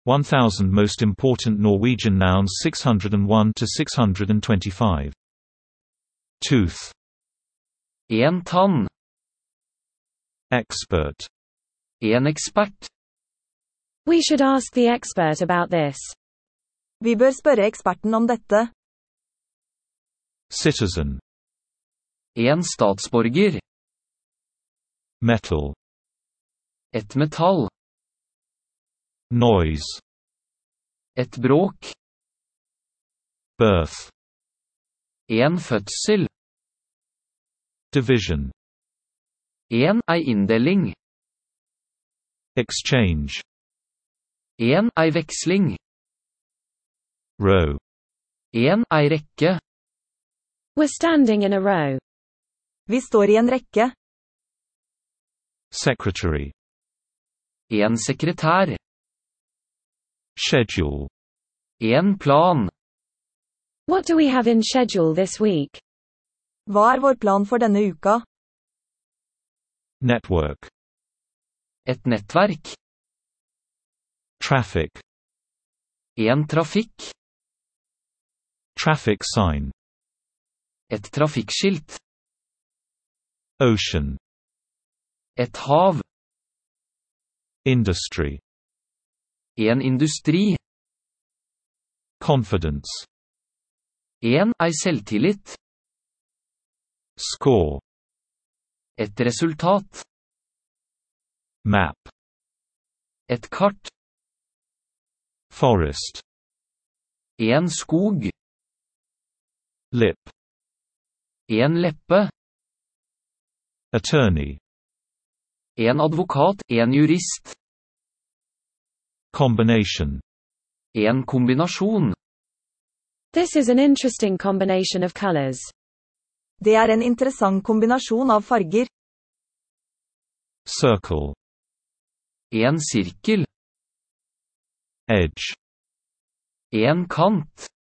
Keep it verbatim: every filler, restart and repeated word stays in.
one thousand Most Important Norwegian Nouns six hundred one to six hundred twenty-five. Tooth. En tann. Expert. En ekspert. We should ask the expert about this. Vi bør spørre eksperten om dette. Citizen. En statsborger. Metal. Et metall. Noise. Et bråk. Birth. En fødsel. Division. En ei inndeling. Exchange. En ei veksling. Row. En ei rekke. We're standing in a row. Vi står i en rekke. Secretary. En sekretær. Schedule. En plan. What do we have in schedule this week? Hva er vår plan for denne uka? Network. Et nettverk. Traffic. En trafikk. Traffic sign. Et trafikkskilt. Ocean. Et hav. Industry. En industri. Confidence. En ei selvtillit. Score. Et resultat. Map. Et kart. Forest. En skog. Lip. En leppe. Attorney. En advokat, en jurist. Combination. En kombinasjon. This is an interesting combination of colors. Det er en interessant kombinasjon av farger. Circle. En sirkel. Edge. En kant.